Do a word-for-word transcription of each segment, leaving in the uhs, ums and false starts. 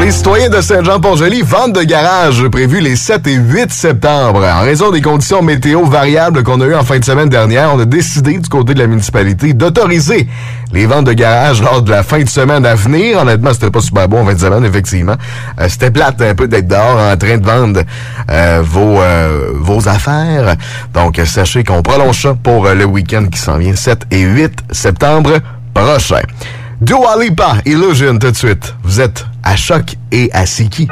les citoyens de Saint-Jean-Port-Joli, vente de garage prévue les sept et huit septembre. En raison des conditions météo variables qu'on a eues en fin de semaine dernière, on a décidé du côté de la municipalité d'autoriser les ventes de garage lors de la fin de semaine à venir. Honnêtement, c'était pas super bon en fin de semaine, effectivement. Euh, c'était plate un peu d'être dehors en train de vendre euh, vos, euh, vos affaires. Donc, sachez qu'on prolonge ça pour euh, le week-end qui s'en vient, sept et huit septembre prochain. Dua Lipa, Illusion tout de suite. Vous êtes à Choc et à Siki.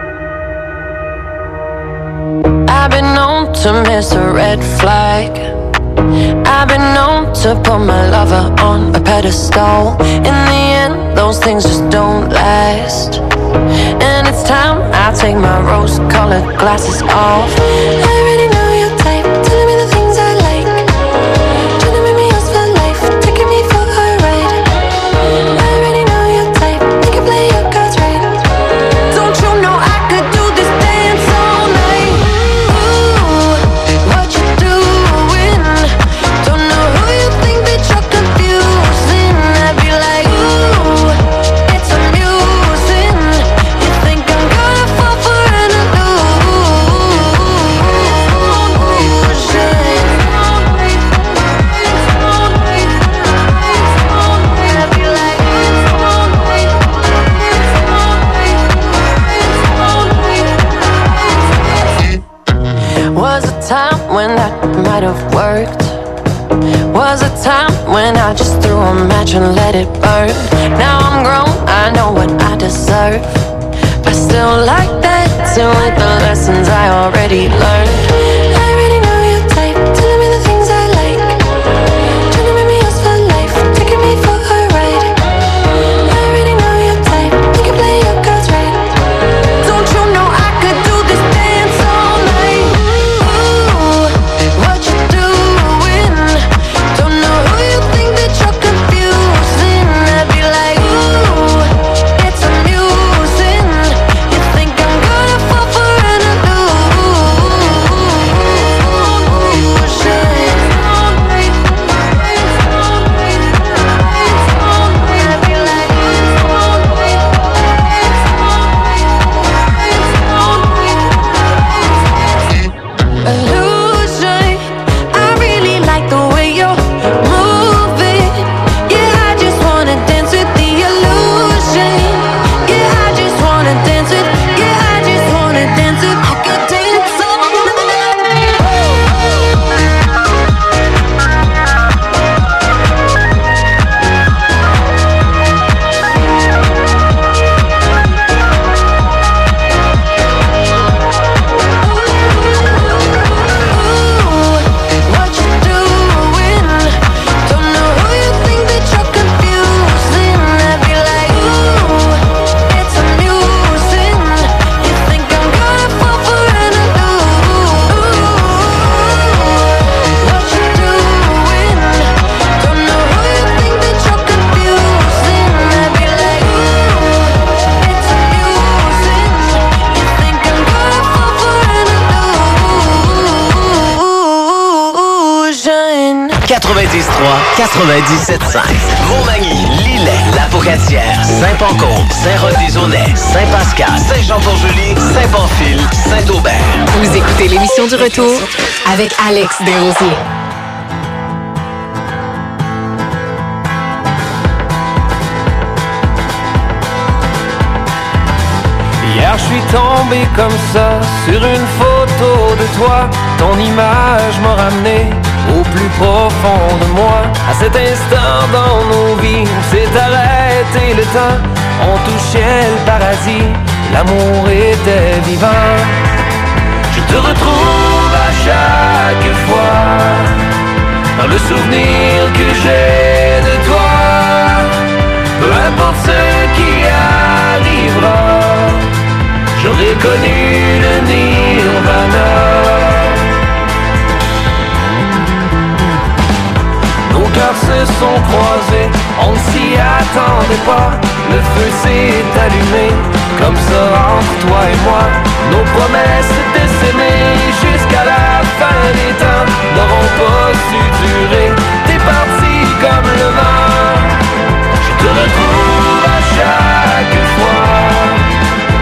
I've been known to miss a red flag. I've been known to put my lover on a pedestal. In the end, those things just don't last. And it's time I take my rose-colored glasses off. I already know your type, telling me the things I like. Trying to make me yours for life, taking me for a ride. I already know your type, you can play your cards right. Don't you know I could do this dance all night? Ooh, what you doing? Don't know who you think that you're confusing. I'd be like, ooh, it's amusing. You think I'm gonna fall for an Was a time when that might have worked. Was a time when I just threw a match and let it burn. Now I'm grown, I know what I deserve. I still like dancing with the lessons I already learned. I already know your type, telling me the things I like. Trying to make me yours for life, taking me for a ride. I already know your type, you can play your cards right. Don't you know I could do this dance all night? Ooh, what you doing? Don't know who you think that you're confusing. I'd be like, ooh, it's amusing. You think I'm gonna fall for an illusion. I really like the way you're moving. Yeah, I just wanna dance with the illusion. Yeah, I just wanna dance with. Yeah, I just wanna dance with. I could dance all what you doing? Don't know who you think that you're confusing. I'd be like, ooh, it's amusing. You think I'm gonna fall for an illusion? What you doing? Don't know who you think that you're confusing. I'd be like, ooh, it's amusing. You think I'm gonna fall for an illusion? quatre-vingt-dix trois, quatre-vingt-dix-sept cinq. Montmagny, Lillet, La-Pocatière, Saint-Pancombe, Saint-Roch-des-Aunais, Saint-Pascal, Saint-Jean-Port-Joli, Saint-Pamphile, Saint-Aubert. Vous écoutez l'émission du retour avec Alex Desrosiers. Hier je suis tombé comme ça sur une photo de toi. Ton image m'a ramené au plus profond de moi. À cet instant dans nos vies, on s'est arrêté le temps. On touchait le paradis, l'amour était vivant. Je te retrouve à chaque fois dans le souvenir que j'ai de toi. Peu importe ce qui arrivera, j'aurais connu le nirvana. Nos cœurs se sont croisés, on ne s'y attendait pas. Le feu s'est allumé, comme ça entre toi et moi. Nos promesses de s'aimer jusqu'à la fin des temps n'auront pas su durer. T'es parti comme le vent, je te retrouve à chaque fois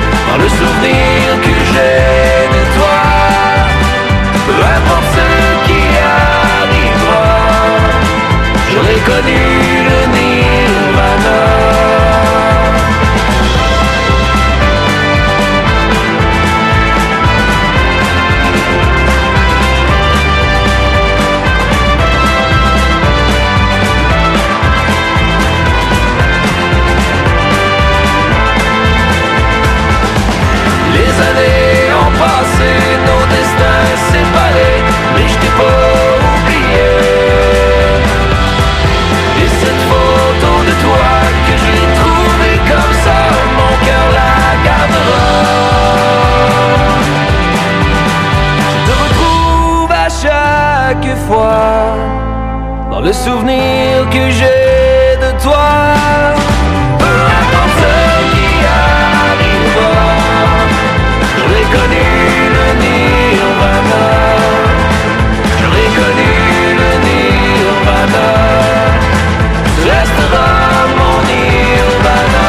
chaque fois dans le souvenir que j'ai de toi. Peu importe ce qui arrivera, j'aurais connu le nirvana. J'aurais connu le nirvana. Tu resteras mon nirvana.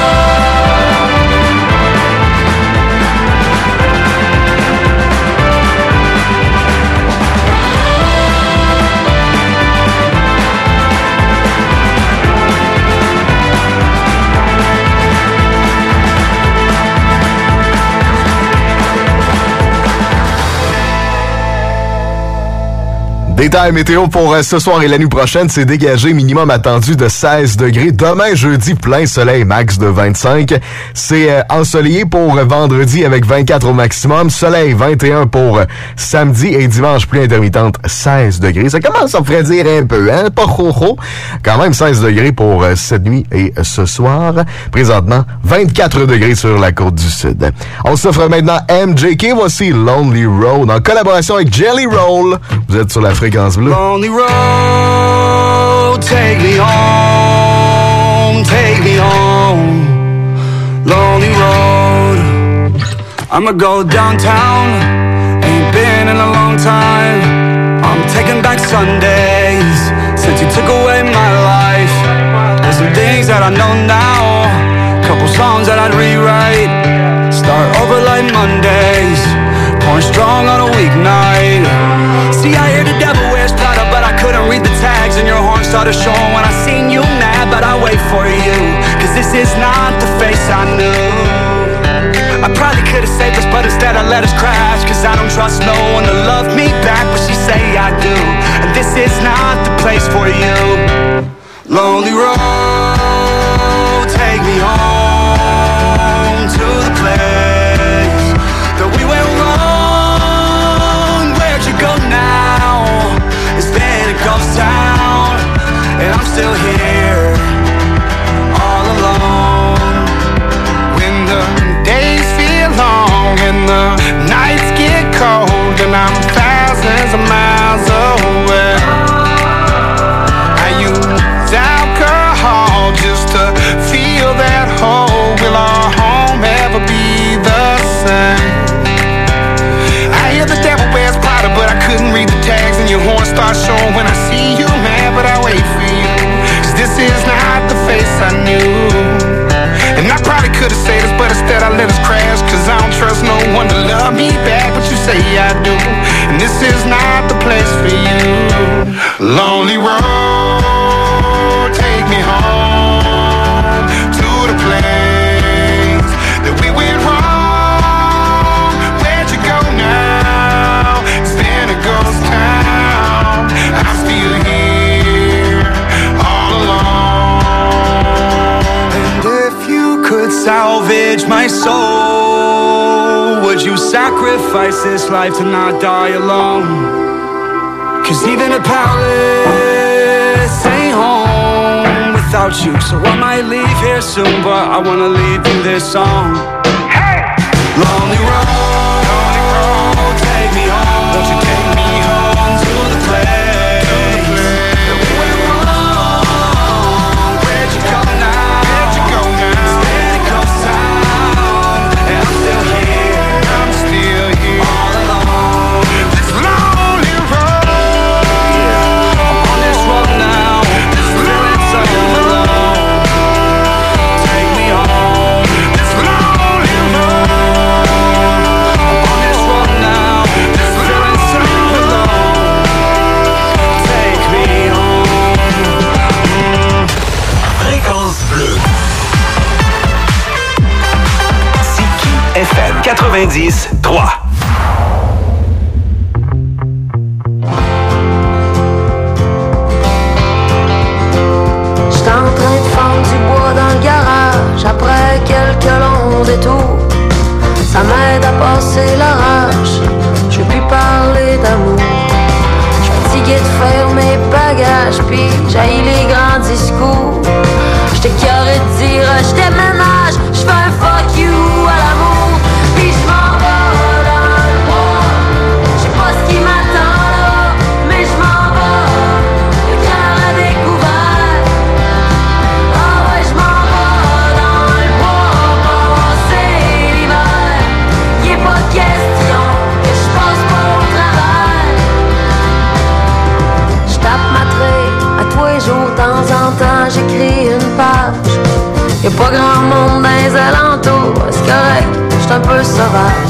Détail météo pour euh, ce soir et la nuit prochaine, c'est dégagé, minimum attendu de seize degrés. Demain, jeudi, plein soleil, max de vingt-cinq. C'est euh, ensoleillé pour euh, vendredi avec vingt-quatre au maximum. Soleil, vingt et un pour euh, samedi et dimanche, pluie intermittente, seize degrés. Ça commence à me faire dire un peu, hein? Pas trop. Quand même seize degrés pour euh, cette nuit et euh, ce soir. Présentement, vingt-quatre degrés sur la côte du Sud. On s'offre maintenant M J K. Voici Lonely Road en collaboration avec Jelly Roll. Vous êtes sur la fréquence bleue. Lonely road, take me home, take me home. Lonely road, I'ma go downtown. Ain't been in a long time. I'm taking back Sundays since you took away my life. There's some things that I know now, couple songs that I'd rewrite. Start over like Mondays, pouring strong on a weeknight. See, I hear the devil wears Prada, but I couldn't read the tags, and your horn started showing when I seen you mad, but I wait for you, cause this is not the face I knew. I probably could've saved us, but instead I let us crash, cause I don't trust no one to love me back, but she say I do, and this is not the place for you. Lonely road, take me home to the place that we went wrong. Where'd you go now? It's been a ghost town, and I'm still here, all alone. When the days feel long and the nights get cold, and I'm thousands of miles away, I use alcohol just to feel that hole. Will our home ever be the same? I hear the devil wears Prada, but I couldn't read the tags, and your horn starts showing when I see you mad, but I wait for you, cause this is not the face I knew. And I probably could've said this, but instead I let us crash, cause I don't trust no one to love me back, but you say I do, and this is not the place for you. Lonely road, take me home to the place that we went wrong. Where'd you go now? It's been a ghost town, I'm still here, all alone. And if you could salvage my soul, would you sacrifice this life to not die alone? Cause even a palace ain't home without you, so I might leave here soon, but I wanna leave you this song. Hey! Lonely road, lonely road, take me home. Won't you take me home to the place that we went wrong? Where'd you go now? Where'd you go now? It's been a ghost town, and I'm still here, I'm still here, all alone. This lonely road, yeah, I'm on this road now, this feeling so alone. Take me home, this lonely road, I'm on this road now, this feeling so alone. Take me home. Fréquence bleue. Ziki F M quatre-vingt-dix trois. J'étais en train de fendre du bois dans le garage après quelques longs détours. Ça m'aide à passer l'orage, je veux plus parler d'amour. J'suis fatigué de faire mes bagages, puis j'haïs les grands discours. J'étais carré de dire je déménage, j'fais un fuck you à l'amour. Puis j'm'en vais dans le bois, j'sais pas ce qui m'attend là, mais va.